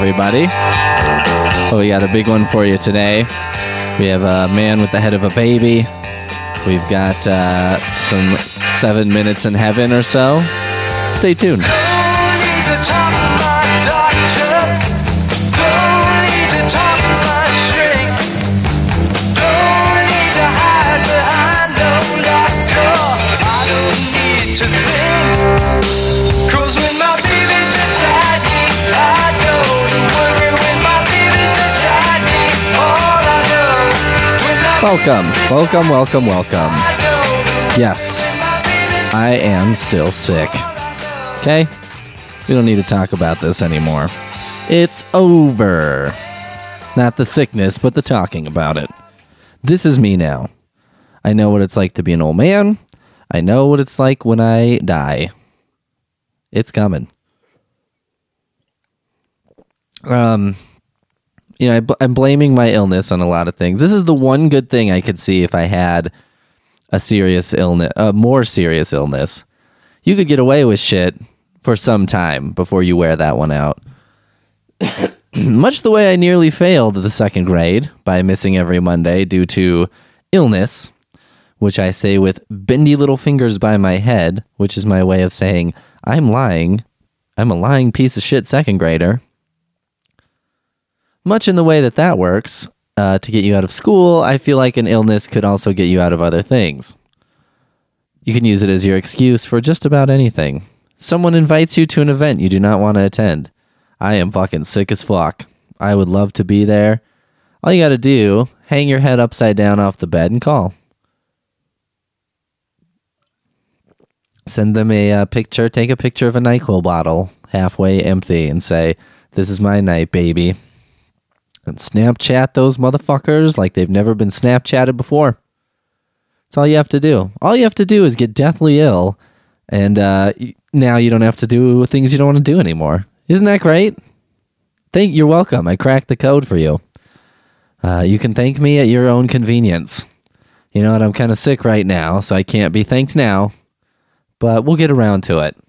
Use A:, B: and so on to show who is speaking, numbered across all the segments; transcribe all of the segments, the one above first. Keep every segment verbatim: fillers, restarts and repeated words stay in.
A: everybody. Oh, we got a big one for you today. We have a man with the head of a baby. We've got uh, some seven minutes in heaven or so. Stay tuned.
B: To think, cause when my baby's beside me, I don't worry when my baby's beside me. All I know when I'm
A: Welcome, welcome, welcome, welcome. Yes, I am still sick. Okay? We don't need to talk about this anymore. It's over. Not the sickness, but the talking about it. This is me now. I know what it's like to be an old man. I know what it's like when I die. It's coming. Um, you know, I bl- I'm blaming my illness on a lot of things. This is the one good thing I could see if I had a serious illness, a more serious illness. You could get away with shit for some time before you wear that one out. Much the way I nearly failed the second grade by missing every Monday due to illness, which I say with bendy little fingers by my head, which is my way of saying, I'm lying. I'm a lying piece of shit second grader. Much in the way that that works, uh, to get you out of school, I feel like an illness could also get you out of other things. You can use it as your excuse for just about anything. Someone invites you to an event you do not want to attend. I am fucking sick as fuck. I would love to be there. All you gotta do, hang your head upside down off the bed and call. Send them a uh, picture, take a picture of a NyQuil bottle, halfway empty, and say, this is my night, baby. And Snapchat those motherfuckers like they've never been Snapchatted before. That's all you have to do. All you have to do is get deathly ill, and uh, now you don't have to do things you don't want to do anymore. Isn't that great? Thank, you're welcome. I cracked the code for you. Uh, you can thank me at your own convenience. You know what? I'm kind of sick right now, so I can't be thanked now. But we'll get around to it.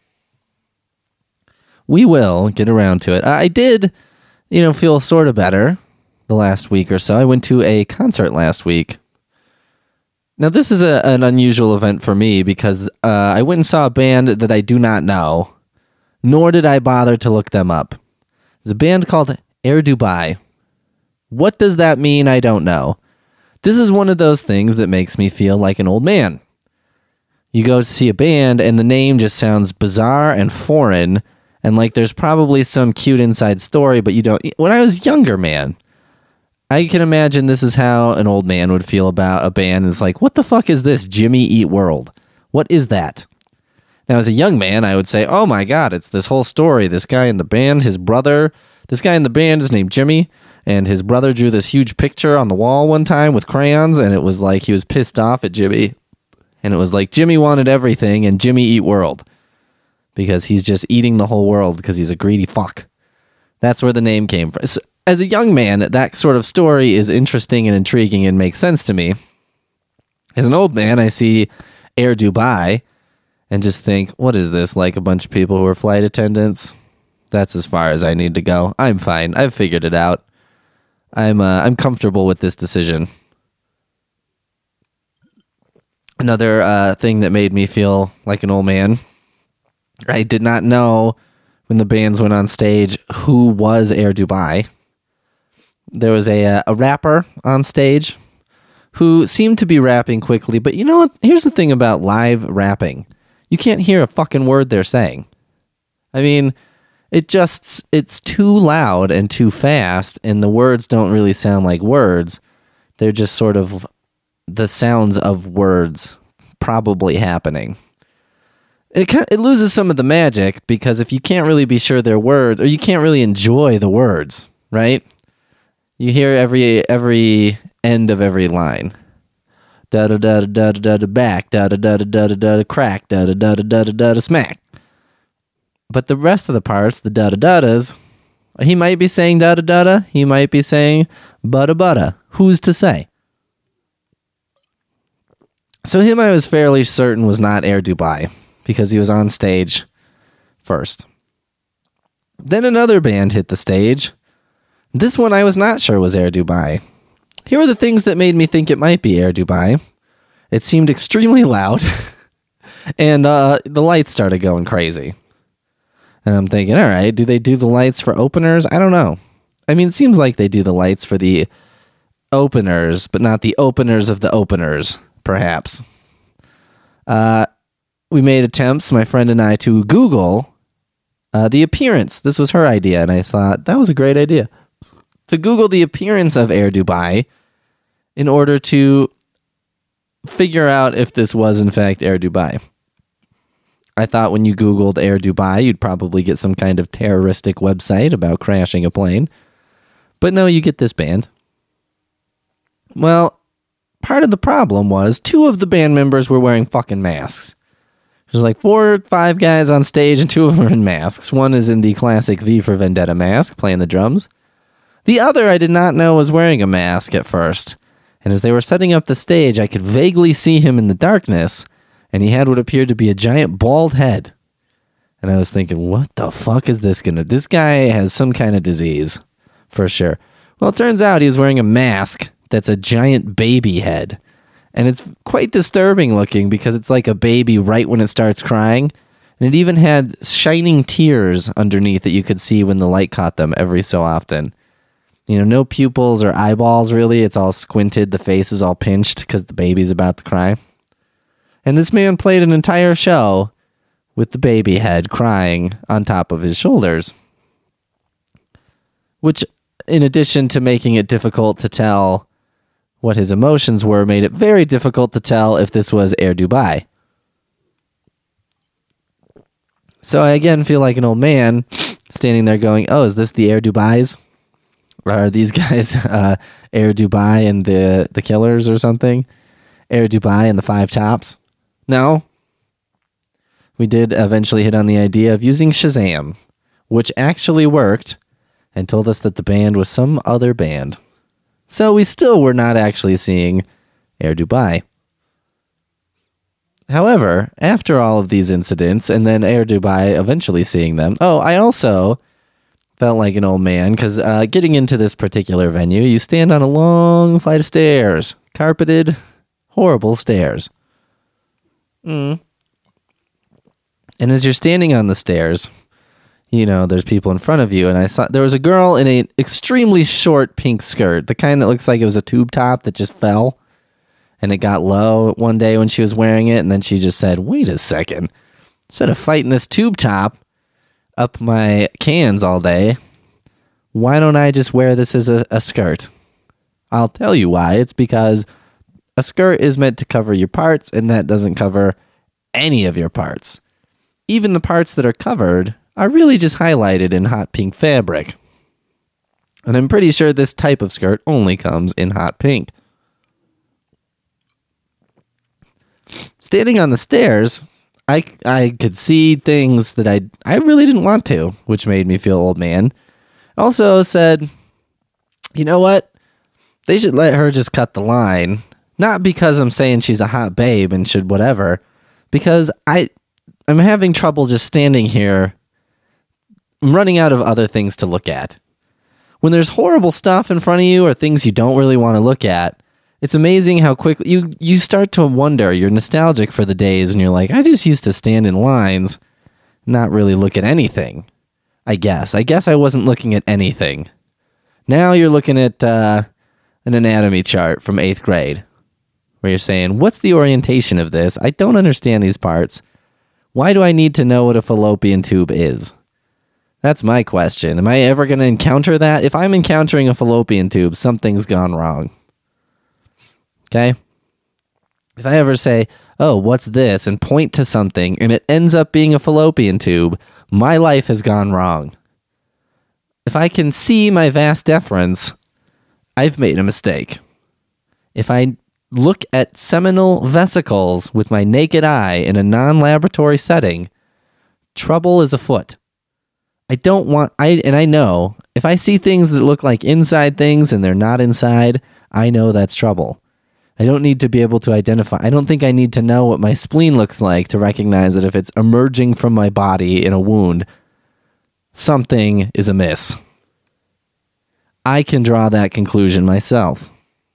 A: We will get around to it. I did, you know, feel sort of better the last week or so. I went to a concert last week. Now, this is a, an unusual event for me because uh, I went and saw a band that I do not know, nor did I bother to look them up. It's a band called Air Dubai. What does that mean? I don't know. This is one of those things that makes me feel like an old man. You go to see a band, and the name just sounds bizarre and foreign, and like there's probably some cute inside story, but you don't... When I was younger, man, I can imagine this is how an old man would feel about a band. It's like, what the fuck is this, Jimmy Eat World? What is that? Now, as a young man, I would say, oh my god, it's this whole story. This guy in the band, his brother... This guy in the band is named Jimmy, and his brother drew this huge picture on the wall one time with crayons, and it was like he was pissed off at Jimmy. And it was like Jimmy wanted everything and Jimmy Eat World. Because he's just eating the whole world because he's a greedy fuck. That's where the name came from. So, as a young man, that sort of story is interesting and intriguing and makes sense to me. As an old man, I see Air Dubai and just think, what is this? Like a bunch of people who are flight attendants? That's as far as I need to go. I'm fine. I've figured it out. I'm uh, I'm comfortable with this decision. Another uh, thing that made me feel like an old man, I did not know when the bands went on stage who was Air Dubai. There was a, a rapper on stage who seemed to be rapping quickly, but you know what? Here's the thing about live rapping. You can't hear a fucking word they're saying. I mean, it just, it's too loud and too fast, and the words don't really sound like words. They're just sort of the sounds of words probably happening. It it loses some of the magic because if you can't really be sure they're words, or you can't really enjoy the words, right? You hear every every end of every line. Da da da da da da da back, da da da da da da da crack, da da da da da da da smack. But the rest of the parts, the da da da da's, he might be saying da da da da, he might be saying butta butta. Who's to say? So him I was fairly certain was not Air Dubai, because he was on stage first. Then another band hit the stage, This one I was not sure was Air Dubai. Here were the things that made me think it might be Air Dubai. It seemed extremely loud, and uh, the lights started going crazy. And I'm thinking, all right, do they do the lights for openers? I don't know. I mean, it seems like they do the lights for the openers, but not the openers of the openers, perhaps. Uh, we made attempts, my friend and I, to Google uh, the appearance. This was her idea, and I thought, that was a great idea. To Google the appearance of Air Dubai in order to figure out if this was, in fact, Air Dubai. I thought when you Googled Air Dubai, you'd probably get some kind of terroristic website about crashing a plane. But no, you get this band. Well, part of the problem was two of the band members were wearing fucking masks. There's like four or five guys on stage and two of them are in masks. One is in the classic V for Vendetta mask, playing the drums. The other I did not know was wearing a mask at first. And as they were setting up the stage, I could vaguely see him in the darkness, and he had what appeared to be a giant bald head. And I was thinking, what the fuck is this gonna... This guy has some kind of disease, for sure. Well, it turns out he was wearing a mask that's a giant baby head. And it's quite disturbing looking because it's like a baby right when it starts crying. And it even had shining tears underneath that you could see when the light caught them every so often. You know, no pupils or eyeballs, really. It's all squinted. The face is all pinched because the baby's about to cry. And this man played an entire show with the baby head crying on top of his shoulders. Which, in addition to making it difficult to tell what his emotions were, made it very difficult to tell if this was Air Dubai. So I again feel like an old man standing there going, oh, is this the Air Dubais? Are these guys uh, Air Dubai and the, the Killers or something? Air Dubai and the Five Tops? No. We did eventually hit on the idea of using Shazam, which actually worked and told us that the band was some other band. So we still were not actually seeing Air Dubai. However, after all of these incidents, and then Air Dubai eventually seeing them, oh, I also felt like an old man, because uh, getting into this particular venue, you stand on a long flight of stairs. Carpeted, horrible stairs. Mm. And as you're standing on the stairs, you know, there's people in front of you, and I saw there was a girl in an extremely short pink skirt, the kind that looks like it was a tube top that just fell, and it got low one day when she was wearing it, and then she just said, wait a second, instead of fighting this tube top up my cans all day, why don't I just wear this as a, a skirt? I'll tell you why. It's because a skirt is meant to cover your parts, and that doesn't cover any of your parts. Even the parts that are covered are really just highlighted in hot pink fabric. And I'm pretty sure this type of skirt only comes in hot pink. Standing on the stairs, I, I could see things that I, I really didn't want to, which made me feel old man. Also said, you know what? They should let her just cut the line. Not because I'm saying she's a hot babe and should whatever, because I, I'm having trouble just standing here. I'm running out of other things to look at. When there's horrible stuff in front of you or things you don't really want to look at, it's amazing how quickly you, you start to wonder. You're nostalgic for the days when you're like, I just used to stand in lines, not really look at anything. I guess. I guess I wasn't looking at anything. Now you're looking at uh, an anatomy chart from eighth grade, where you're saying, what's the orientation of this? I don't understand these parts. Why do I need to know what a fallopian tube is? That's my question. Am I ever going to encounter that? If I'm encountering a fallopian tube, something's gone wrong. Okay? If I ever say, oh, what's this? And point to something, and it ends up being a fallopian tube, my life has gone wrong. If I can see my vas deferens, I've made a mistake. If I look at seminal vesicles with my naked eye in a non-laboratory setting, trouble is afoot. I don't want, I and I know, if I see things that look like inside things and they're not inside, I know that's trouble. I don't need to be able to identify. I don't think I need to know what my spleen looks like to recognize that if it's emerging from my body in a wound, something is amiss. I can draw that conclusion myself.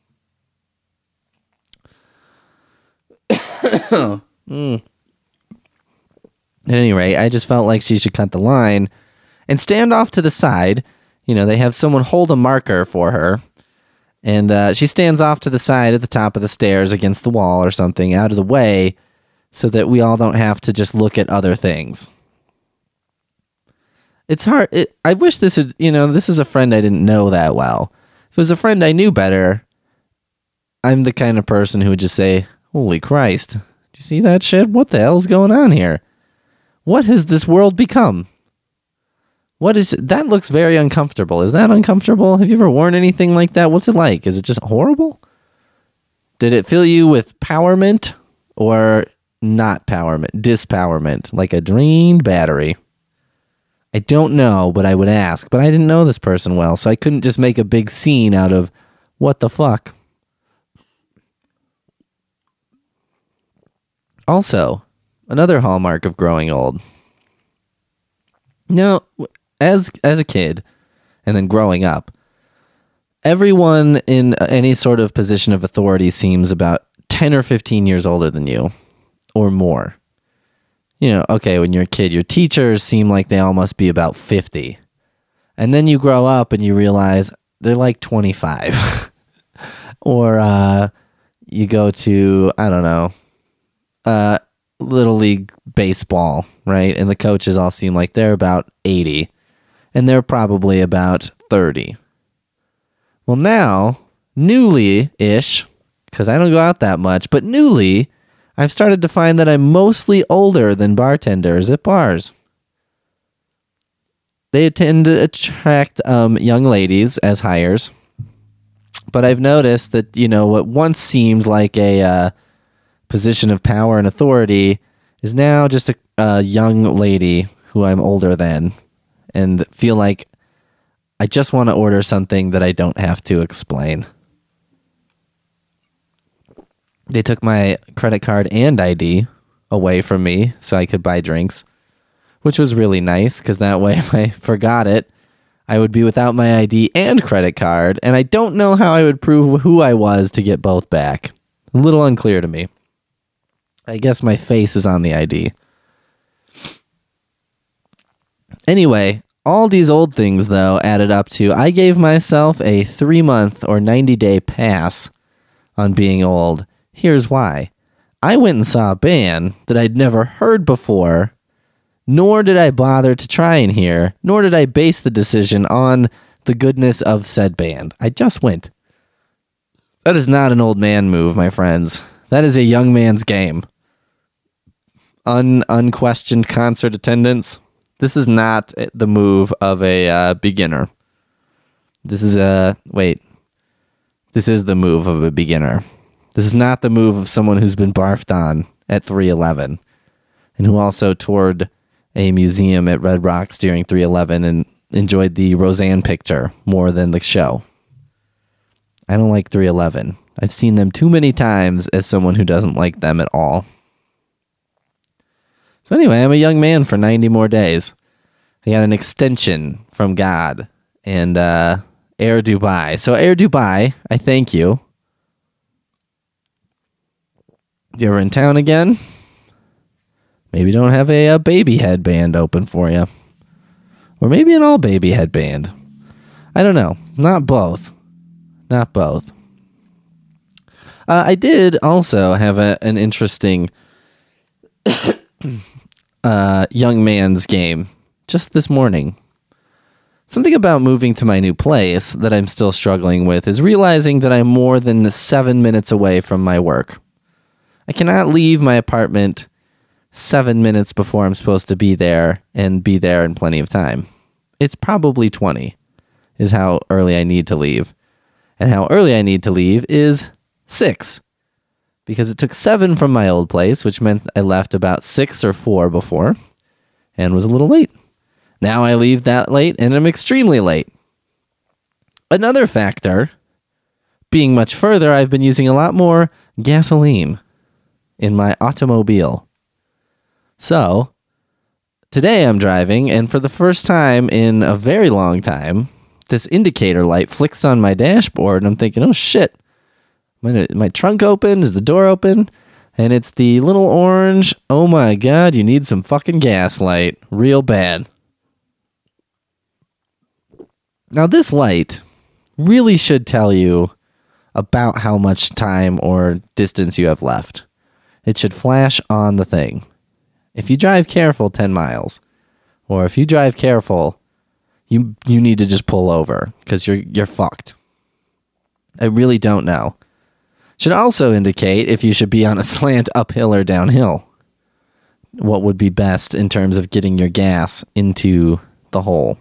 A: mm. At any rate, I just felt like she should cut the line and stand off to the side. You know, they have someone hold a marker for her. And uh, she stands off to the side at the top of the stairs against the wall or something, out of the way, so that we all don't have to just look at other things. It's hard. It, I wish this had, you know, this is a friend I didn't know that well. If it was a friend I knew better, I'm the kind of person who would just say, holy Christ, do you see that shit? What the hell's going on here? What has this world become? What is that? Looks very uncomfortable. Is that uncomfortable? Have you ever worn anything like that? What's it like? Is it just horrible? Did it fill you with powerment or not powerment? Dispowerment, like a drained battery. I don't know, but I would ask. But I didn't know this person well, so I couldn't just make a big scene out of what the fuck. Also, another hallmark of growing old. Now, as as a kid, and then growing up, everyone in any sort of position of authority seems about ten or fifteen years older than you, or more. You know, okay, when you're a kid, your teachers seem like they all must be about fifty. And then you grow up and you realize they're like twenty-five. Or uh, you go to, I don't know, uh, Little League baseball, right? And the coaches all seem like they're about eighty. And they're probably about thirty. Well, now, newly-ish, because I don't go out that much, but newly, I've started to find that I'm mostly older than bartenders at bars. They tend to attract um, young ladies as hires. But I've noticed that, you know, what once seemed like a uh, position of power and authority is now just a, a young lady who I'm older than and feel like I just want to order something that I don't have to explain. They took my credit card and I D away from me so I could buy drinks, which was really nice because that way if I forgot it, I would be without my I D and credit card, and I don't know how I would prove who I was to get both back. A little unclear to me. I guess my face is on the I D. Anyway, all these old things, though, added up to I gave myself a three-month or ninety-day pass on being old. Here's why. I went and saw a band that I'd never heard before, nor did I bother to try and hear, nor did I base the decision on the goodness of said band. I just went. That is not an old man move, my friends. That is a young man's game. Un- unquestioned concert attendance. This is not the move of a uh, beginner. This is a... Wait. This is the move of a beginner. This is not the move of someone who's been barfed on at three eleven and who also toured a museum at Red Rocks during three eleven and enjoyed the Roseanne picture more than the show. I don't like three eleven. I've seen them too many times as someone who doesn't like them at all. So anyway, I'm a young man for ninety more days. I got an extension from God and uh, Air Dubai. So Air Dubai, I thank you. If you're ever in town again, maybe don't have a, a baby headband open for you. Or maybe an all baby headband. I don't know. Not both. Not both. Uh, I did also have a, an interesting uh, young man's game just this morning. Something about moving to my new place that I'm still struggling with is realizing that I'm more than seven minutes away from my work. I cannot leave my apartment seven minutes before I'm supposed to be there and be there in plenty of time. It's probably twenty is how early I need to leave. And how early I need to leave is six. Because it took seven from my old place, which meant I left about six or four before and was a little late. Now I leave that late and I'm extremely late. Another factor, being much further, I've been using a lot more gasoline in my automobile. So, today I'm driving, and for the first time in a very long time, this indicator light flicks on my dashboard, and I'm thinking, oh shit, my, my trunk open, is the door open? And it's the little orange, oh my god, you need some fucking gas light. Real bad. Now this light really should tell you about how much time or distance you have left. It should flash on the thing. If you drive careful ten miles, or if you drive careful, you you need to just pull over because you're you're fucked. I really don't know. Should also indicate if you should be on a slant uphill or downhill. What would be best in terms of getting your gas into the hole.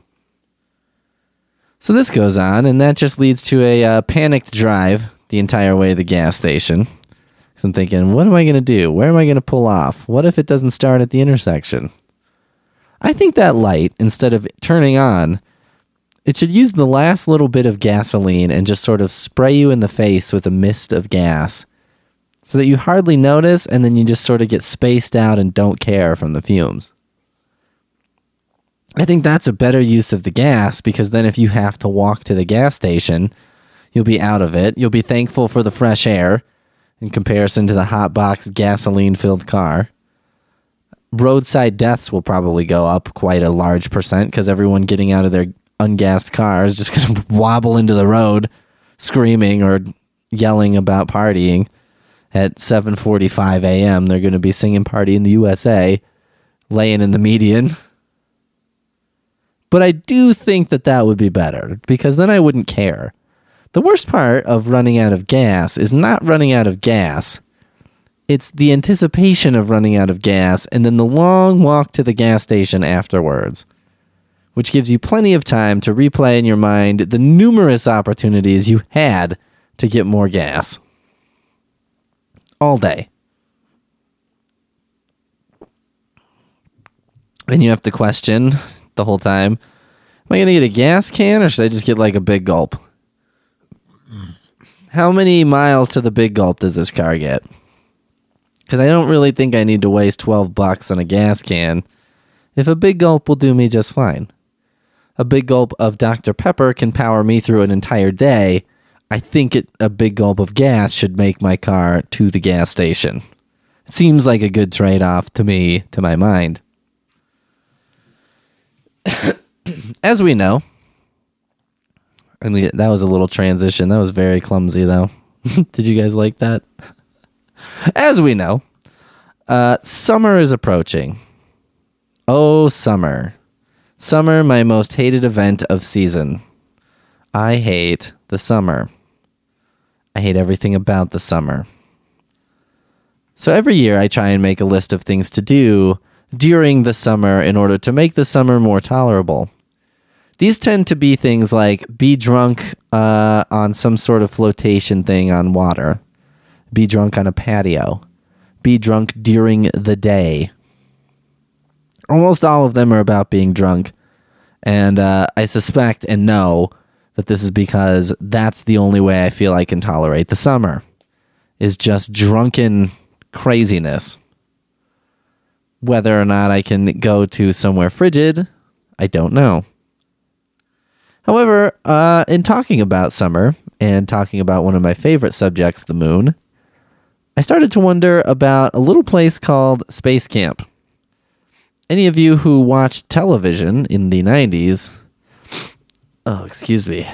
A: So this goes on, and that just leads to a uh, panicked drive the entire way to the gas station. So I'm thinking, what am I going to do? Where am I going to pull off? What if it doesn't start at the intersection? I think that light, instead of turning on, it should use the last little bit of gasoline and just sort of spray you in the face with a mist of gas so that you hardly notice, and then you just sort of get spaced out and don't care from the fumes. I think that's a better use of the gas, because then if you have to walk to the gas station, you'll be out of it. You'll be thankful for the fresh air in comparison to the hot box gasoline-filled car. Roadside deaths will probably go up quite a large percent because everyone getting out of their ungassed car is just going to wobble into the road screaming or yelling about partying. At seven forty-five a.m., they're going to be singing Party in the U S A, laying in the median. But I do think that that would be better, because then I wouldn't care. The worst part of running out of gas is not running out of gas. It's the anticipation of running out of gas and then the long walk to the gas station afterwards, which gives you plenty of time to replay in your mind the numerous opportunities you had to get more gas. All day. And you have to question the whole time, am I going to get a gas can, or should I just get like a big gulp? How many miles to the big gulp does this car get? Because I don't really think I need to waste twelve bucks on a gas can if a big gulp will do me just fine. A big gulp of Doctor Pepper can power me through an entire day. I think it, a big gulp of gas should make my car to the gas station. It seems like a good trade-off to me, to my mind. As we know, and we, that was a little transition. That was very clumsy, though. Did you guys like that? As we know, uh, summer is approaching. Oh, summer. Summer, my most hated event of season. I hate the summer. I hate everything about the summer. So every year I try and make a list of things to do during the summer in order to make the summer more tolerable. These tend to be things like be drunk uh, on some sort of flotation thing on water, be drunk on a patio, be drunk during the day. Almost all of them are about being drunk, and uh, I suspect and know that this is because that's the only way I feel I can tolerate the summer, is just drunken craziness. Whether or not I can go to somewhere frigid, I don't know. However, uh, in talking about summer and talking about one of my favorite subjects, the moon, I started to wonder about a little place called Space Camp. Any of you who watched television in the nineties, oh, excuse me,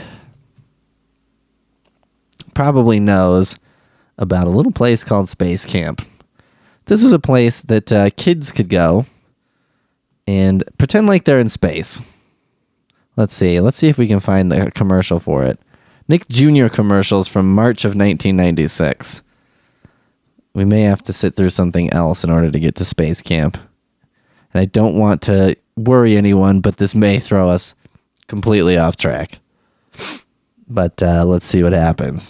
A: probably knows about a little place called Space Camp. This is a place that uh, kids could go and pretend like they're in space. Let's see. Let's see if we can find a commercial for it. Nick Junior commercials from March of nineteen ninety-six. We may have to sit through something else in order to get to Space Camp. And I don't want to worry anyone, but this may throw us completely off track. But uh, let's see what happens.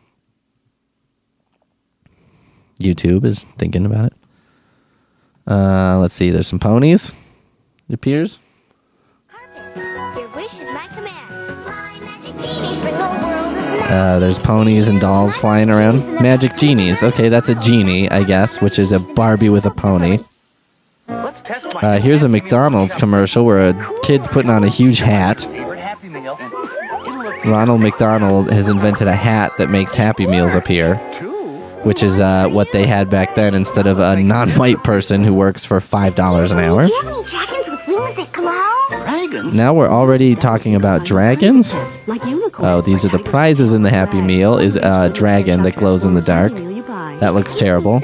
A: YouTube is thinking about it. Uh, let's see. There's some ponies, it appears.
C: Your wish is my command. Fly, magic genies, bring the world of magic.
A: Uh, there's ponies and dolls flying around. Magic genies. Okay, that's a genie, I guess, which is a Barbie with a pony. Uh, here's a McDonald's commercial where a kid's putting on a huge hat. Ronald McDonald has invented a hat that makes Happy Meals appear, which is uh, what they had back then instead of a non-white person who works for five dollars an hour.
C: Do you have any dragons with wings that glow?
D: Dragon?
A: Now we're already talking about dragons.
E: Like unicorn.
A: Oh, these are the prizes in the Happy Meal. Is a dragon that glows in the dark. That looks terrible.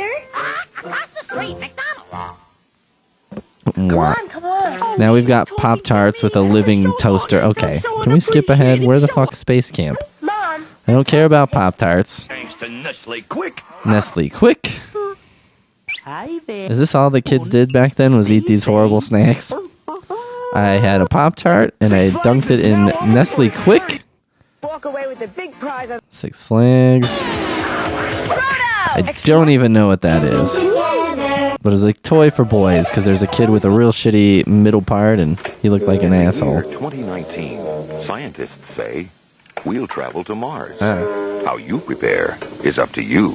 A: Mwah.
C: Come on.
A: Now we've got Pop-Tarts with a living toaster. Okay, can we skip ahead? Where the fuck is Space Camp?
C: Mom.
A: I don't care about Pop-Tarts.
D: Thanks to Nestle Quick.
A: Nestle Quick.
E: Hi there.
A: Is this all the kids did back then, was eat these horrible snacks? I had a Pop-Tart, and I dunked it in Nestle Quick.
F: Walk away with the big prize of
A: Six Flags. I don't even know what that is. But it's a toy for boys, because there's a kid with a real shitty middle part, and he looked like an asshole.
G: In the year twenty nineteen, scientists say we'll travel to Mars.
A: Uh,
G: How you prepare is up to you.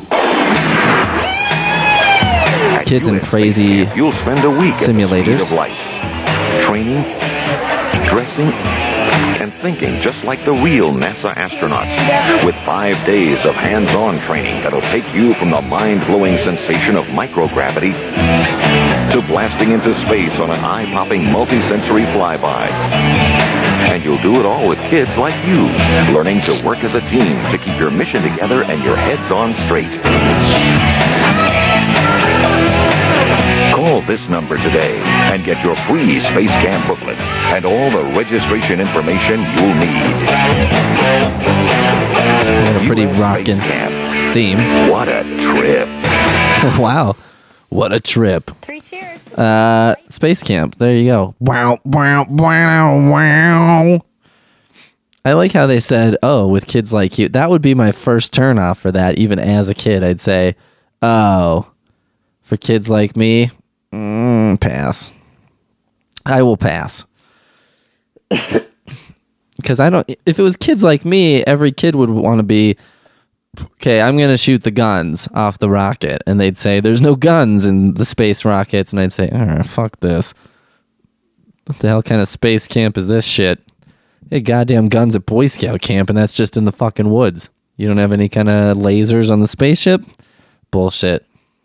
G: At
A: Kids in
G: U S
A: crazy
G: Space Camp, you'll spend a week
A: simulators.
G: at the speed of light, training, dressing, and thinking just like the real NASA astronauts. With five days of hands-on training that'll take you from the mind-blowing sensation of microgravity to blasting into space on an eye-popping multi-sensory flyby. And you'll do it all with kids like you, learning to work as a team to keep your mission together and your heads on straight. Call this number today and get your free Space Camp booklet and all the registration information you'll need.
A: a pretty
G: U S
A: rockin'
G: Space Camp.
A: theme.
G: What a trip.
A: Wow. What a trip.
C: Three cheers.
A: Uh, Space Camp. There you go. Wow, wow, wow, wow. I like how they said, oh, with kids like you. That would be my first turnoff for that. Even as a kid, I'd say, oh, for kids like me, mm, pass. I will pass. Because I don't, if it was kids like me, every kid would want to be, okay, I'm going to shoot the guns off the rocket. And they'd say, there's no guns in the space rockets. And I'd say, oh, fuck this. What the hell kind of space camp is this shit? Hey, goddamn guns at Boy Scout camp, and that's just in the fucking woods. You don't have any kind of lasers on the spaceship? Bullshit.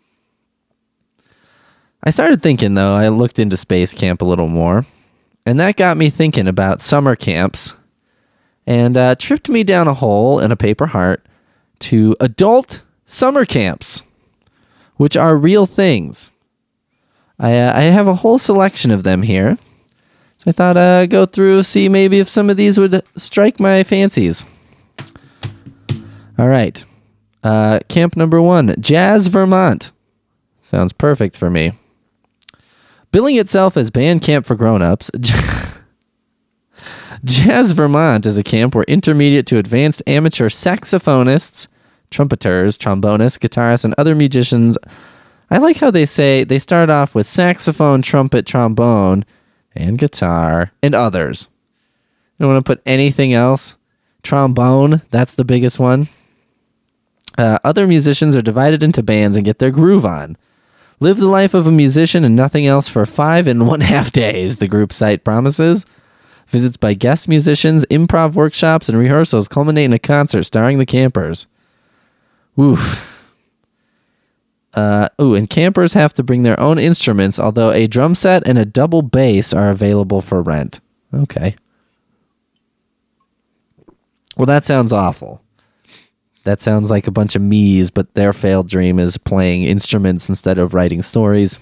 A: I started thinking, though, I looked into space camp a little more, and that got me thinking about summer camps, and uh, tripped me down a hole in a paper heart to adult summer camps, which are real things. I uh, I have a whole selection of them here. So I thought I'd uh, go through, see maybe if some of these would strike my fancies. All right. Uh, camp number one, Jazz, Vermont. Sounds perfect for me. Billing itself as band camp for grown-ups, Jazz, Vermont is a camp where intermediate to advanced amateur saxophonists, trumpeters, trombonists, guitarists, and other musicians. I like how they say they start off with saxophone, trumpet, trombone, and guitar, and others. You don't want to put anything else? Trombone, that's the biggest one. Uh, other musicians are divided into bands and get their groove on. Live the life of a musician and nothing else for five and one half days, the group site promises. Visits by guest musicians, improv workshops, and rehearsals culminate in a concert starring the campers. Woof. Uh, ooh, and campers have to bring their own instruments, although a drum set and a double bass are available for rent. Okay. Well, that sounds awful. That sounds like a bunch of me's, but their failed dream is playing instruments instead of writing stories.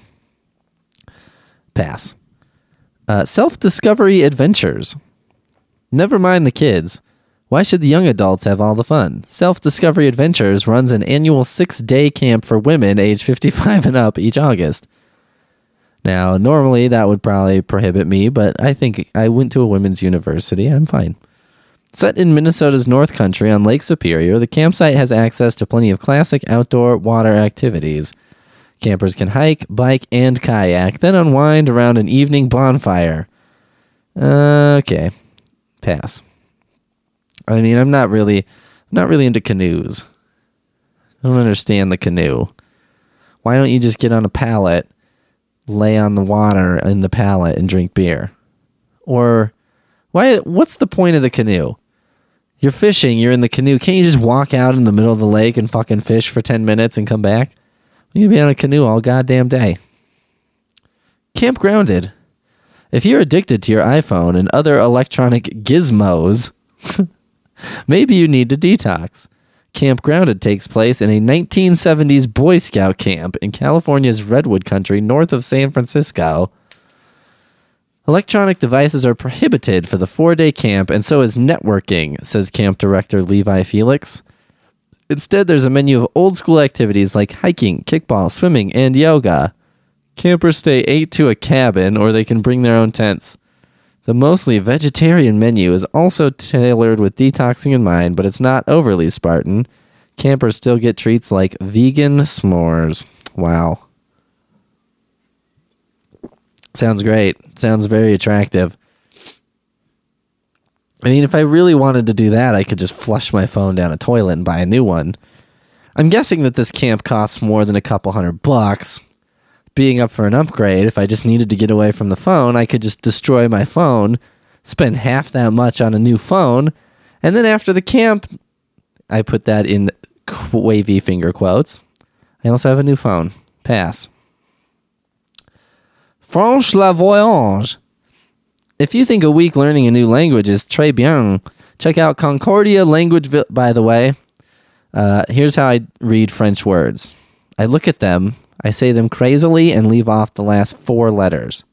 A: Pass. Uh, self-discovery adventures. Never mind the kids. Why should the young adults have all the fun? Self-Discovery Adventures runs an annual six-day camp for women age fifty-five and up each August. Now, normally that would probably prohibit me, but I think I went to a women's university. I'm fine. Set in Minnesota's North Country on Lake Superior, the campsite has access to plenty of classic outdoor water activities. Campers can hike, bike, and kayak, then unwind around an evening bonfire. Uh, okay. Pass. I mean, I'm not really, I'm not really into canoes. I don't understand the canoe. Why don't you just get on a pallet, lay on the water in the pallet, and drink beer? Or, why? What's the point of the canoe? You're fishing, you're in the canoe. Can't you just walk out in the middle of the lake and fucking fish for ten minutes and come back? You can be on a canoe all goddamn day. Camp Grounded. If you're addicted to your iPhone and other electronic gizmos, maybe you need to detox. Camp Grounded takes place in a nineteen seventies Boy Scout camp in California's Redwood Country, north of San Francisco. Electronic devices are prohibited for the four-day camp, and so is networking, says camp director Levi Felix. Instead, there's a menu of old-school activities like hiking, kickball, swimming, and yoga. Campers stay eight to a cabin, or they can bring their own tents. The mostly vegetarian menu is also tailored with detoxing in mind, but it's not overly Spartan. Campers still get treats like vegan s'mores. Wow. Sounds great. Sounds very attractive. I mean, if I really wanted to do that, I could just flush my phone down a toilet and buy a new one. I'm guessing that this camp costs more than a couple hundred bucks. Being up for an upgrade, if I just needed to get away from the phone, I could just destroy my phone, spend half that much on a new phone, and then after the camp, I put that in wavy finger quotes, I also have a new phone. Pass. Franche la voyage. If you think a week learning a new language is très bien, check out Concordia Language. Vi- By the way, uh, here's how I read French words. I look at them, I say them crazily, and leave off the last four letters.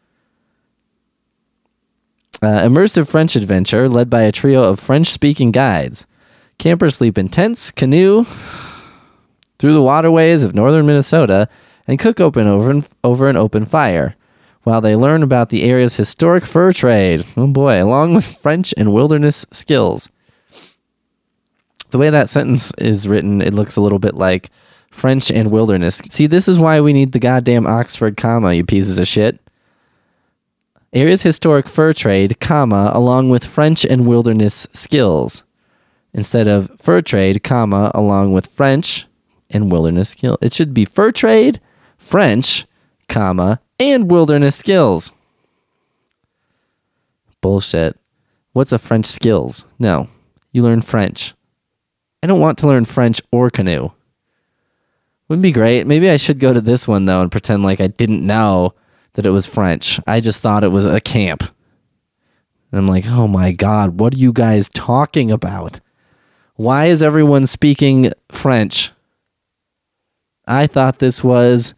A: Uh, immersive French adventure led by a trio of French-speaking guides. Campers sleep in tents, canoe, through the waterways of northern Minnesota, and cook open over an, over an open fire, while they learn about the area's historic fur trade. Oh boy, along with French and wilderness skills. The way that sentence is written, it looks a little bit like French and wilderness. See, this is why we need the goddamn Oxford comma, you pieces of shit. Area's historic fur trade, comma, along with French and wilderness skills. Instead of fur trade, comma, along with French and wilderness skills. It should be fur trade, French, comma, and wilderness skills. Bullshit. What's a French skills? No, you learn French. I don't want to learn French or canoe. Wouldn't be great. Maybe I should go to this one, though, and pretend like I didn't know that it was French. I just thought it was a camp. And I'm like, oh my God, what are you guys talking about? Why is everyone speaking French? I thought this was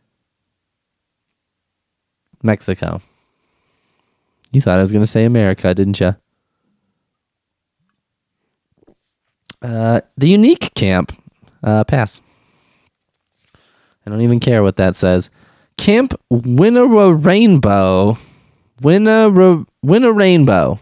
A: Mexico. You thought I was going to say America, didn't you? Uh, the unique camp. Uh, pass. I don't even care what that says. Camp Winner Rainbow. Winner Winner Rainbow.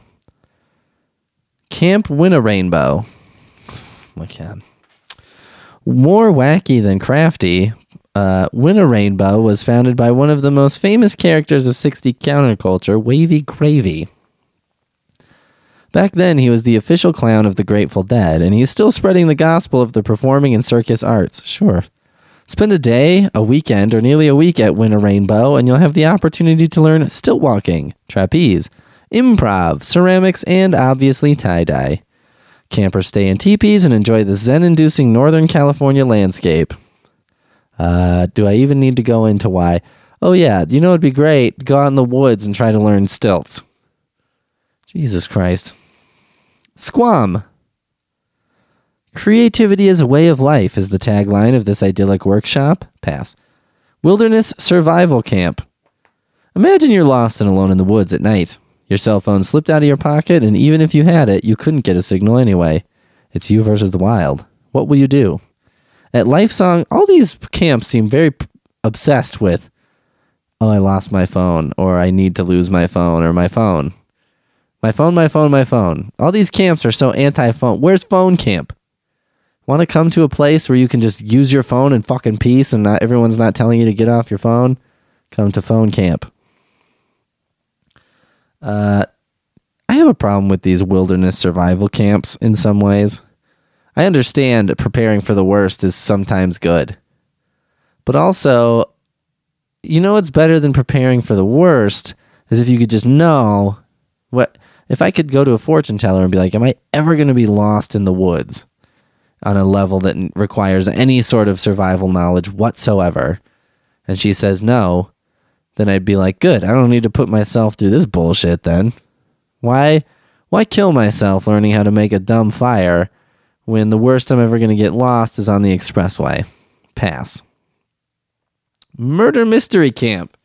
A: Camp Winner Rainbow. My God. More wacky than crafty, uh, Winner Rainbow was founded by one of the most famous characters of sixties counterculture, Wavy Gravy. Back then, he was the official clown of the Grateful Dead, and he is still spreading the gospel of the performing and circus arts. Sure. Spend a day, a weekend, or nearly a week at Winner Rainbow, and you'll have the opportunity to learn stilt walking, trapeze, improv, ceramics, and obviously tie-dye. Campers stay in teepees and enjoy the zen-inducing Northern California landscape. Uh, do I even need to go into why? Oh yeah, you know it'd be great? Go out in the woods and try to learn stilts. Jesus Christ. Squam. Creativity is a way of life is the tagline of this idyllic workshop. Pass. Wilderness survival camp. Imagine you're lost and alone in the woods at night. Your cell phone slipped out of your pocket, and even if you had it, you couldn't get a signal anyway. It's you versus the wild. What will you do? At Lifesong, all these camps seem very p- obsessed with, oh, I lost my phone, or I need to lose my phone, or my phone. My phone, my phone, my phone. All these camps are so anti-phone. Where's phone camp? Want to come to a place where you can just use your phone in fucking peace and not everyone's not telling you to get off your phone? Come to phone camp. Uh, I have a problem with these wilderness survival camps in some ways. I understand preparing for the worst is sometimes good. But also, you know what's better than preparing for the worst is if you could just know what... if I could go to a fortune teller and be like, am I ever going to be lost in the woods on a level that n- requires any sort of survival knowledge whatsoever? And she says no, then I'd be like, good, I don't need to put myself through this bullshit then. Why, why kill myself learning how to make a dumb fire when the worst I'm ever going to get lost is on the expressway? Pass. Murder Mystery Camp.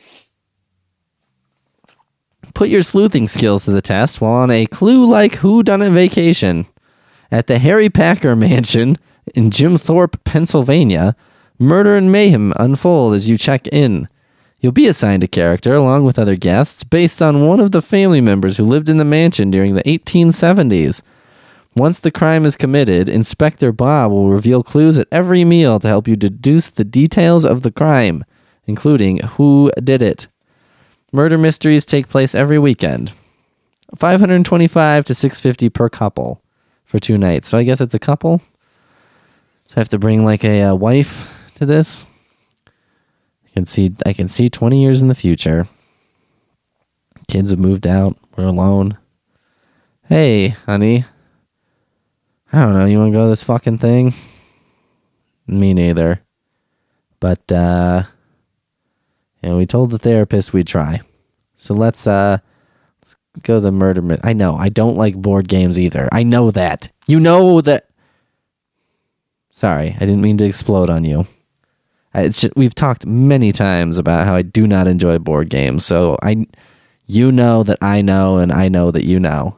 A: Put your sleuthing skills to the test while on a clue-like whodunit vacation. At the Harry Packer Mansion in Jim Thorpe, Pennsylvania, murder and mayhem unfold as you check in. You'll be assigned a character along with other guests based on one of the family members who lived in the mansion during the eighteen seventies. Once the crime is committed, Inspector Bob will reveal clues at every meal to help you deduce the details of the crime, including who did it. Murder mysteries take place every weekend. five hundred twenty-five to six hundred fifty per couple for two nights. So I guess it's a couple. So I have to bring like a uh, wife to this. I can see I can see twenty years in the future. Kids have moved out. We're alone. Hey, honey. I don't know. You want to go to this fucking thing? Me neither. But, uh, and we told the therapist we'd try. So let's, uh, let's go to the murder. Mi- I know. I don't like board games either. I know that. You know that. Sorry. I didn't mean to explode on you. I, it's just, we've talked many times about how I do not enjoy board games. So I, you know that I know, and I know that you know.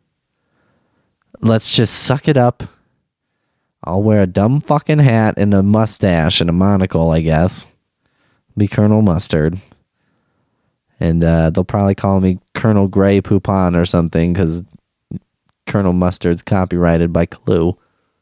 A: Let's just suck it up. I'll wear a dumb fucking hat and a mustache and a monocle, I guess. Be Colonel Mustard. And uh, they'll probably call me Colonel Grey Poupon or something, because Colonel Mustard's copyrighted by Clue.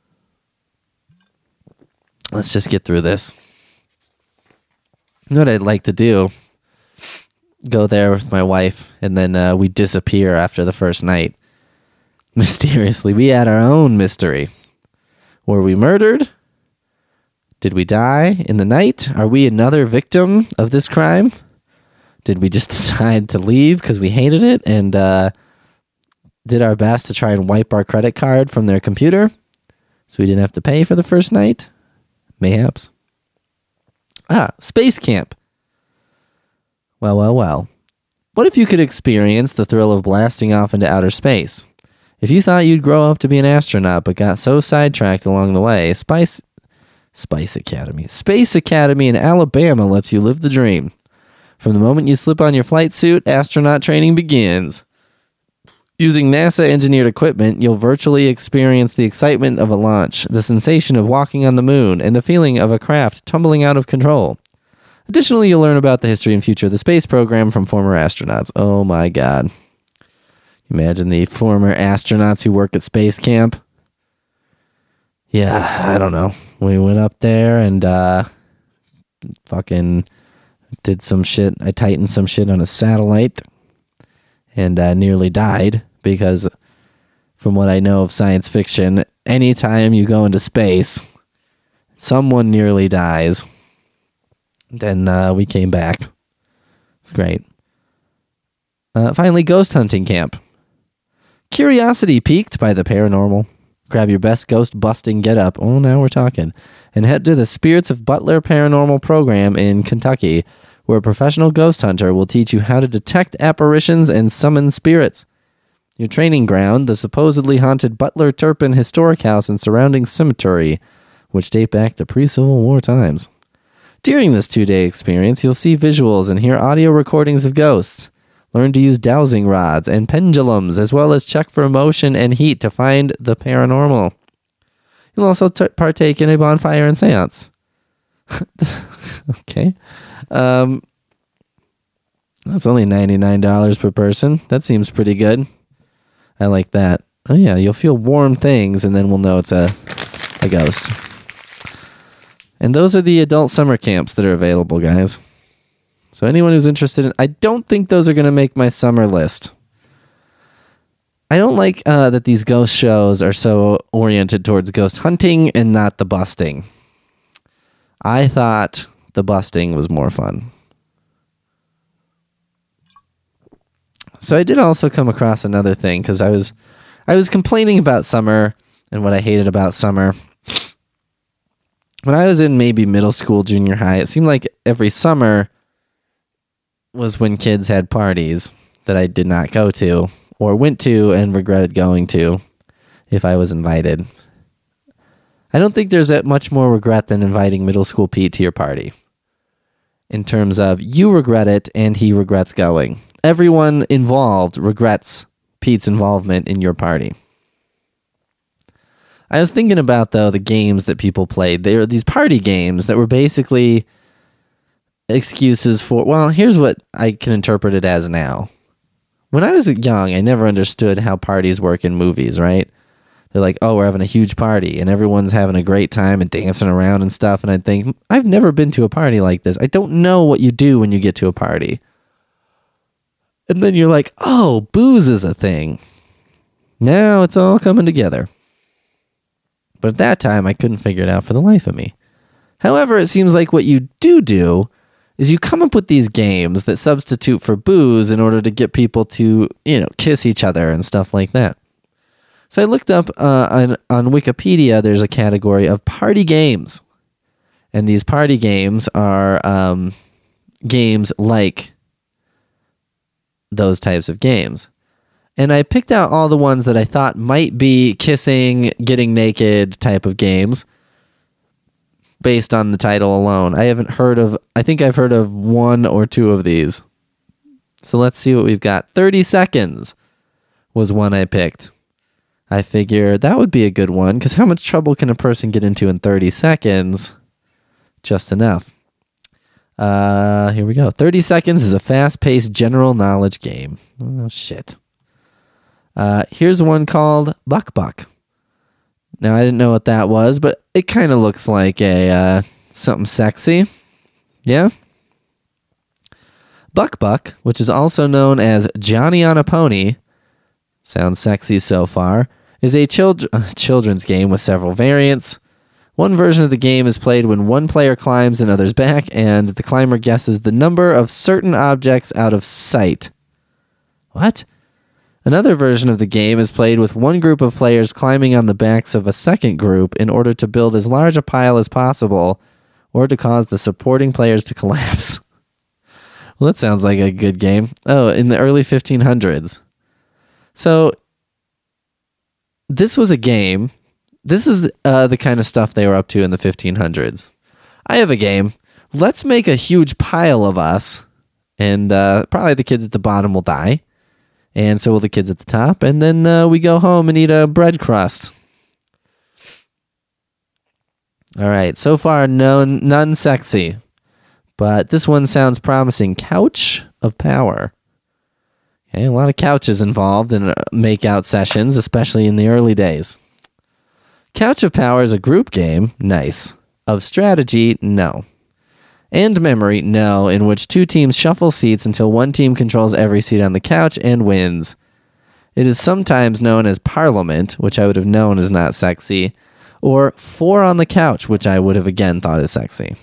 A: Let's just get through this. You know what I'd like to do? Go there with my wife, and then uh, we disappear after the first night. Mysteriously, we had our own mystery. Were we murdered? Did we die in the night? Are we another victim of this crime? Did we just decide to leave because we hated it and uh, did our best to try and wipe our credit card from their computer so we didn't have to pay for the first night? Mayhaps. Ah, Space Camp. Well, well, well. What if you could experience the thrill of blasting off into outer space? If you thought you'd grow up to be an astronaut but got so sidetracked along the way, Spice Spice Academy. Space Academy in Alabama lets you live the dream. From the moment you slip on your flight suit, astronaut training begins. Using NASA-engineered equipment, you'll virtually experience the excitement of a launch, the sensation of walking on the moon, and the feeling of a craft tumbling out of control. Additionally, you'll learn about the history and future of the space program from former astronauts. Oh my god. Imagine the former astronauts who work at space camp. Yeah, I don't know. We went up there and uh, fucking did some shit. I tightened some shit on a satellite and uh, nearly died because, from what I know of science fiction, anytime you go into space, someone nearly dies. Then uh, we came back. It's great. Uh, finally, ghost hunting camp. Curiosity piqued by the paranormal? Grab your best ghost-busting get-up, oh, now we're talking, and head to the Spirits of Butler Paranormal program in Kentucky, where a professional ghost hunter will teach you how to detect apparitions and summon spirits. Your training ground, the supposedly haunted Butler Turpin Historic House and surrounding cemetery, which date back to pre-Civil War times. During this two-day experience, you'll see visuals and hear audio recordings of ghosts. Learn to use dowsing rods and pendulums, as well as check for motion and heat to find the paranormal. You'll also t- partake in a bonfire and seance. Okay. Um, that's only ninety-nine dollars per person. That seems pretty good. I like that. Oh yeah, you'll feel warm things, and then we'll know it's a, a ghost. And those are the adult summer camps that are available, guys. So anyone who's interested in... I don't think those are going to make my summer list. I don't like uh, that these ghost shows are so oriented towards ghost hunting and not the busting. I thought the busting was more fun. So I did also come across another thing because I was, I was complaining about summer and what I hated about summer. When I was in maybe middle school, junior high, it seemed like every summer was when kids had parties that I did not go to or went to and regretted going to if I was invited. I don't think there's that much more regret than inviting middle school Pete to your party. In terms of you regret it and he regrets going. Everyone involved regrets Pete's involvement in your party. I was thinking about, though, the games that people played. They were these party games that were basically excuses for, well, here's what I can interpret it as now. When I was young, I never understood how parties work in movies, right? They're like, oh, we're having a huge party, and everyone's having a great time and dancing around and stuff, and I'd think, I've never been to a party like this. I don't know what you do when you get to a party. And then you're like, oh, booze is a thing. Now it's all coming together. But at that time, I couldn't figure it out for the life of me. However, it seems like what you do do is you come up with these games that substitute for booze in order to get people to, you know, kiss each other and stuff like that. So I looked up uh, on, on Wikipedia, there's a category of party games. And these party games are um, games like those types of games. And I picked out all the ones that I thought might be kissing, getting naked type of games based on the title alone. I haven't heard of, I think I've heard of one or two of these. So let's see what we've got. thirty seconds was one I picked. I figured that would be a good one because how much trouble can a person get into in thirty seconds? Just enough. Uh, here we go. thirty seconds is a fast-paced general knowledge game. Oh, shit. Uh, here's one called Buck Buck. Now, I didn't know what that was, but it kind of looks like a uh, something sexy. Yeah? Buck Buck, which is also known as Johnny on a Pony, sounds sexy so far, is a child- uh, children's game with several variants. One version of the game is played when one player climbs another's back, and the climber guesses the number of certain objects out of sight. What? Another version of the game is played with one group of players climbing on the backs of a second group in order to build as large a pile as possible, or to cause the supporting players to collapse. Well, that sounds like a good game. Oh, in the early fifteen hundreds. So, this was a game. This is uh, the kind of stuff they were up to in the fifteen hundreds. I have a game. Let's make a huge pile of us, and uh, probably the kids at the bottom will die, and so will the kids at the top, and then uh, we go home and eat a bread crust. All right, so far, no, none sexy, but this one sounds promising. Couch of Power. Okay, a lot of couches involved in uh, make-out sessions, especially in the early days. Couch of Power is a group game, nice. Of strategy, no. And memory, no, in which two teams shuffle seats until one team controls every seat on the couch and wins. It is sometimes known as Parliament, which I would have known is not sexy, or Four on the Couch, which I would have again thought is sexy.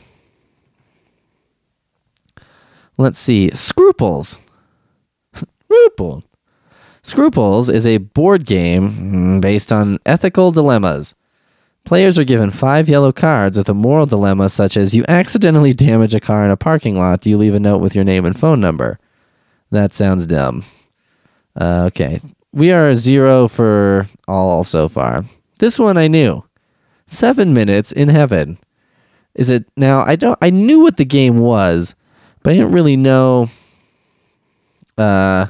A: Let's see, Scruples. Scruples. Scruples is a board game based on ethical dilemmas. Players are given five yellow cards with a moral dilemma such as you accidentally damage a car in a parking lot. Do you leave a note with your name and phone number? That sounds dumb. Uh, okay. We are a zero for all so far. This one I knew. Seven Minutes in Heaven. Is it now? I don't. I knew what the game was, but I didn't really know. Uh,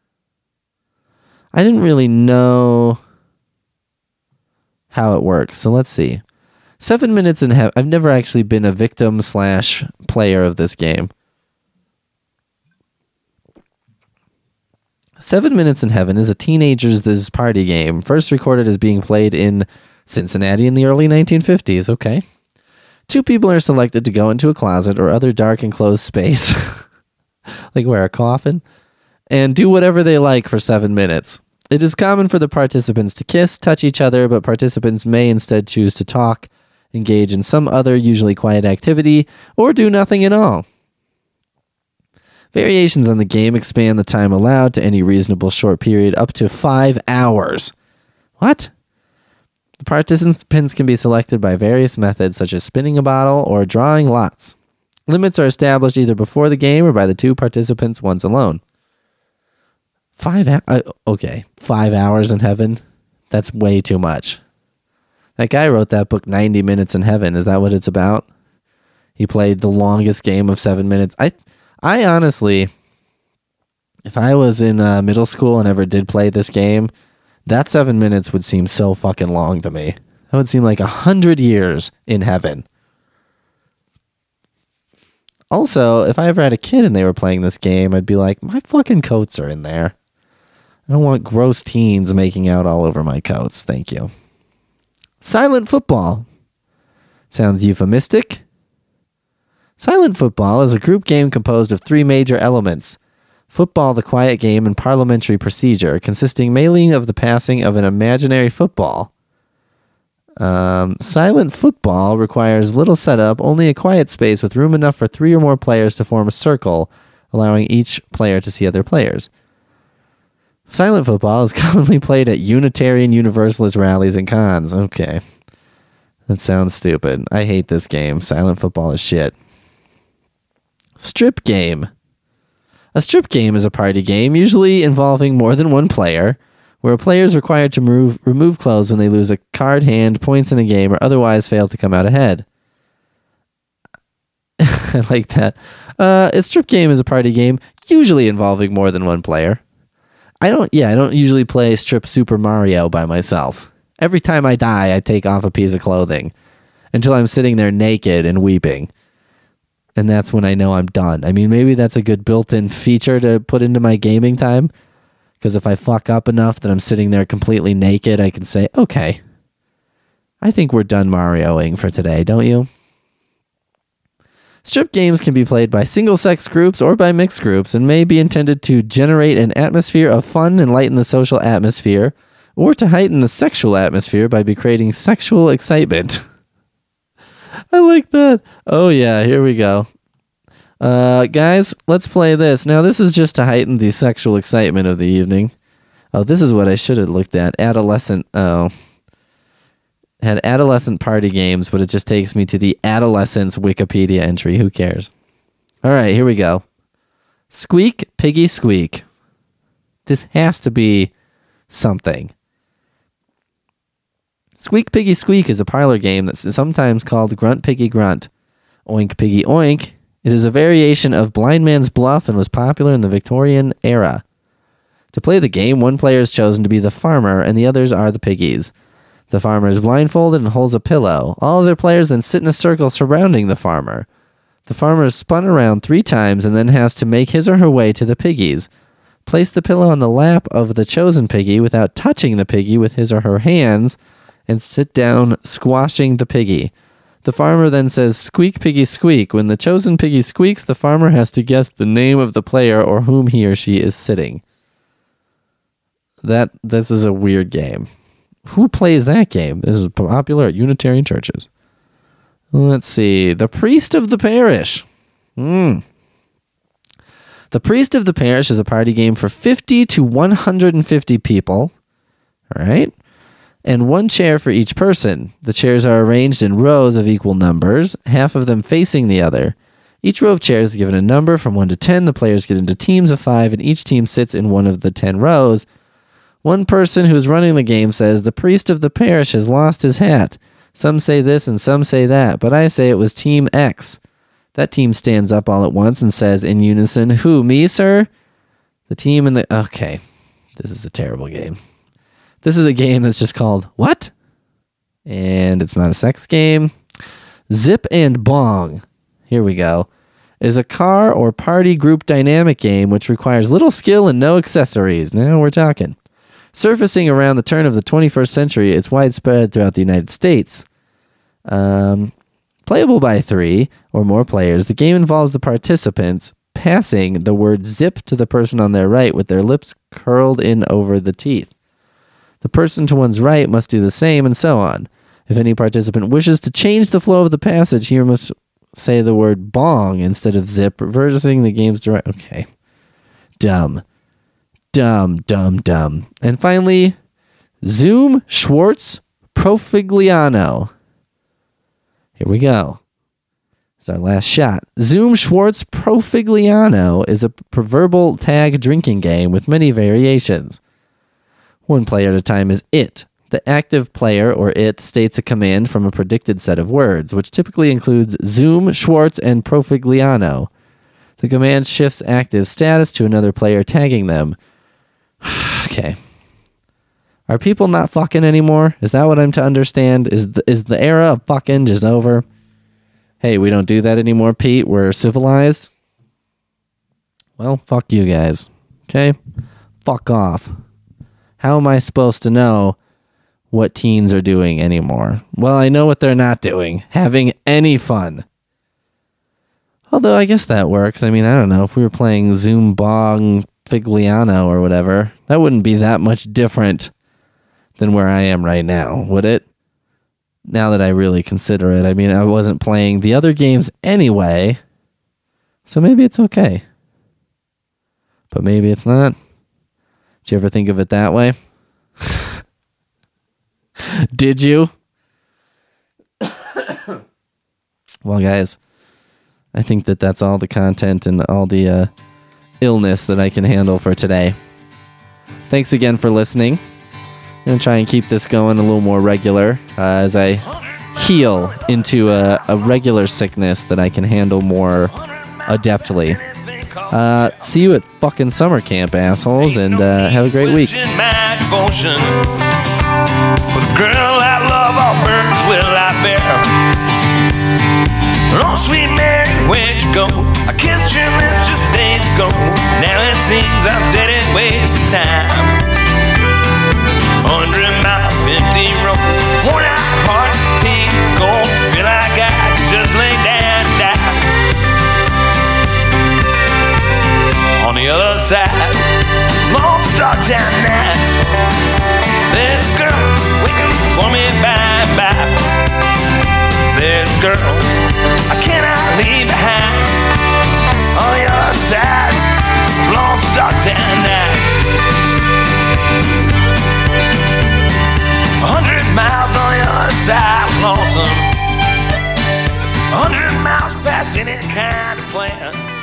A: I didn't really know how it works. So let's see. Seven Minutes in Heaven. I've never actually been a victim slash player of this game. Seven Minutes in Heaven is a teenager's party game, first recorded as being played in Cincinnati in the early nineteen fifties. Okay. Two people are selected to go into a closet or other dark enclosed space, like where a coffin, and do whatever they like for seven minutes. It is common for the participants to kiss, touch each other, but participants may instead choose to talk, engage in some other, usually quiet activity, or do nothing at all. Variations on the game expand the time allowed to any reasonable short period up to five hours. What? The participants can be selected by various methods such as spinning a bottle or drawing lots. Limits are established either before the game or by the two participants once alone. Five hours? Uh, okay, five hours in heaven? That's way too much. That guy wrote that book, ninety minutes in Heaven. Is that what it's about? He played the longest game of seven minutes. I, I honestly, if I was in uh, middle school and ever did play this game, that seven minutes would seem so fucking long to me. That would seem like a hundred years in heaven. Also, if I ever had a kid and they were playing this game, I'd be like, my fucking coats are in there. I don't want gross teens making out all over my coats. Thank you. Silent football. Sounds euphemistic. Silent football is a group game composed of three major elements. Football, the quiet game, and parliamentary procedure, consisting mainly of the passing of an imaginary football. Um, silent football requires little setup, only a quiet space with room enough for three or more players to form a circle, allowing each player to see other players. Silent football is commonly played at Unitarian Universalist rallies and cons. Okay. That sounds stupid. I hate this game. Silent football is shit. Strip game. A strip game is a party game, usually involving more than one player, where a player is required to remove, remove clothes when they lose a card hand, points in a game, or otherwise fail to come out ahead. I like that. Uh, a strip game is a party game, usually involving more than one player. I don't, yeah, I don't usually play Strip Super Mario by myself. Every time I die, I take off a piece of clothing until I'm sitting there naked and weeping. And that's when I know I'm done. I mean, maybe that's a good built-in feature to put into my gaming time. Because if I fuck up enough that I'm sitting there completely naked, I can say, okay, I think we're done Marioing for today, don't you? Strip games can be played by single-sex groups or by mixed groups and may be intended to generate an atmosphere of fun and lighten the social atmosphere, or to heighten the sexual atmosphere by creating sexual excitement. I like that. Oh, yeah, here we go. Uh, guys, let's play this. Now, this is just to heighten the sexual excitement of the evening. Oh, this is what I should have looked at. Adolescent, oh. Had adolescent party games, but it just takes me to the adolescence Wikipedia entry. Who cares? All right, here we go. Squeak, Piggy, Squeak. This has to be something. Squeak, Piggy, Squeak is a parlor game that's sometimes called Grunt, Piggy, Grunt. Oink, Piggy, Oink. It is a variation of Blind Man's Bluff and was popular in the Victorian era. To play the game, one player is chosen to be the farmer, and the others are the piggies. The farmer is blindfolded and holds a pillow. All other players then sit in a circle surrounding the farmer. The farmer is spun around three times and then has to make his or her way to the piggies. Place the pillow on the lap of the chosen piggy without touching the piggy with his or her hands, and sit down, squashing the piggy. The farmer then says, "Squeak, piggy, squeak." When the chosen piggy squeaks, the farmer has to guess the name of the player or whom he or she is sitting. That this is a weird game. Who plays that game? This is popular at Unitarian churches. Let's see. The Priest of the Parish. Hmm. The Priest of the Parish is a party game for fifty to one hundred fifty people. All right. And one chair for each person. The chairs are arranged in rows of equal numbers, half of them facing the other. Each row of chairs is given a number from one to ten. The players get into teams of five, and each team sits in one of the ten rows. One person who is running the game says, "The priest of the parish has lost his hat. Some say this and some say that, but I say it was Team X." That team stands up all at once and says in unison, "Who, me, sir?" The team in the... Okay, this is a terrible game. This is a game that's just called What? And it's not a sex game. Zip and Bong. Here we go. Is a car or party group dynamic game which requires little skill and no accessories. Now we're talking. Surfacing around the turn of the twenty-first century, it's widespread throughout the United States. Um, playable by three or more players, the game involves the participants passing the word zip to the person on their right with their lips curled in over the teeth. The person to one's right must do the same, and so on. If any participant wishes to change the flow of the passage, he must say the word bong instead of zip, reversing the game's direct. Okay. Dumb. Dumb, dumb, dumb. And finally, Zoom Schwartz Profigliano. Here we go. It's our last shot. Zoom Schwartz Profigliano is a proverbial tag drinking game with many variations. One player at a time is it. The active player, or it, states a command from a predicted set of words, which typically includes Zoom, Schwartz, and Profigliano. The command shifts active status to another player tagging them. Okay. Are people not fucking anymore? Is that what I'm to understand? Is the, is the era of fucking just over? Hey, we don't do that anymore, Pete. We're civilized. Well, fuck you guys. Okay? Fuck off. How am I supposed to know what teens are doing anymore? Well, I know what they're not doing. Having any fun. Although, I guess that works. I mean, I don't know. If we were playing Zoom Bong Figliano or whatever, that wouldn't be that much different than where I am right now, would it? Now that I really consider it. I mean, I wasn't playing the other games anyway, so maybe it's okay. But maybe it's not. Did you ever think of it that way? Did you? Well, guys, I think that that's all the content and all the uh, illness that I can handle for today. Thanks again for listening. I'm going to try and keep this going a little more regular uh, as I heal into a, a regular sickness that I can handle more adeptly. Uh, see you at fucking summer camp, assholes, and uh, have a great week. For the girl I love, all burdens will I bear. Oh, sweet Mary, where'd you go? I kissed your lips just days ago. Now it seems I've said it wasted time. Hundred mile, empty road, worn out heart, teeth, cold. Feel like I just lay down and die. On the other side, long dark down nights. There's a girl waiting for me, bye bye. There's a girl I cannot leave behind. On the other side, long dark down nights. A hundred miles on the other side, lonesome. A hundred miles past any kind of plan.